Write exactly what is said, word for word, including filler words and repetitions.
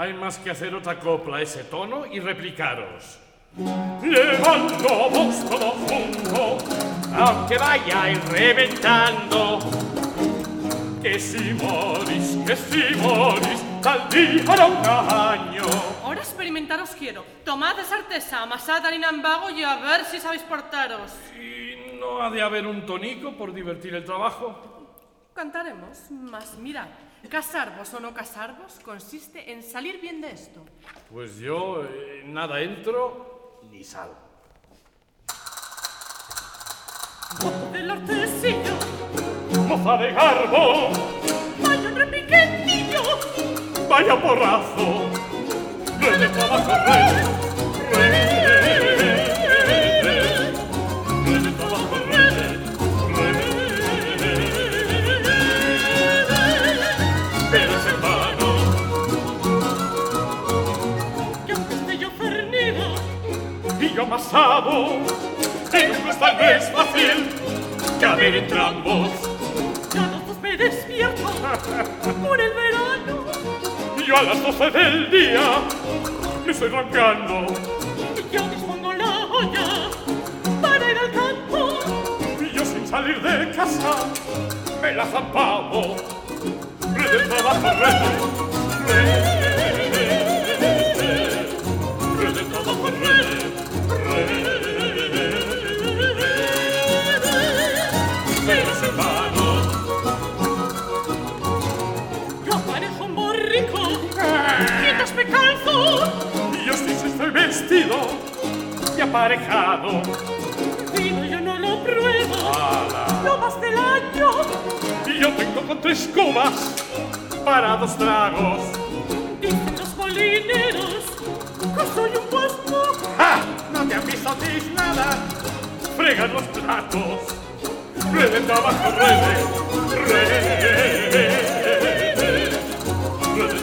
hay más que hacer otra copla a ese tono y replicaros. Llevando vos todo junto, aunque vayáis reventando. Que si morís, que si morís, tal día para un año. Ahora experimentaros quiero. Tomad esa artesa, amasad harina en vago y a ver si sabéis portaros. ¿Y no ha de haber un tonico por divertir el trabajo? Cantaremos, mas mirad, casarvos o no casarvos consiste en salir bien de esto. Pues yo eh, nada entro ni salgo. Del artesillo, Moza de garbo, vaya un repiquetillo, vaya porrazo, re de trabajo, re, re, re de trabajo, re, re, pero es en vano. que aunque esté yo fornido, Y yo amasado, y no es tal vez fácil caber entre ambos. ya los dos me despierto por el verano. Y yo a las doce del día me estoy roncando. Y yo dispongo la olla para ir al campo. Y yo sin salir de casa me la zampavo. Re de trabajo, re, re, re de trabajo, re, re, pero es en vano. Yo parejo un borrico, quietas me calzo. Y yo sí estoy vestido y aparejado. Vino yo no lo pruebo, ¡Hala! no más del año. Y yo tengo con tres cubas para dos tragos. Dicen los molineros que soy un guapo. ¡Ja! No te han visto a ti nada. Fregan los platos. Re de trabajo, re de, re, re de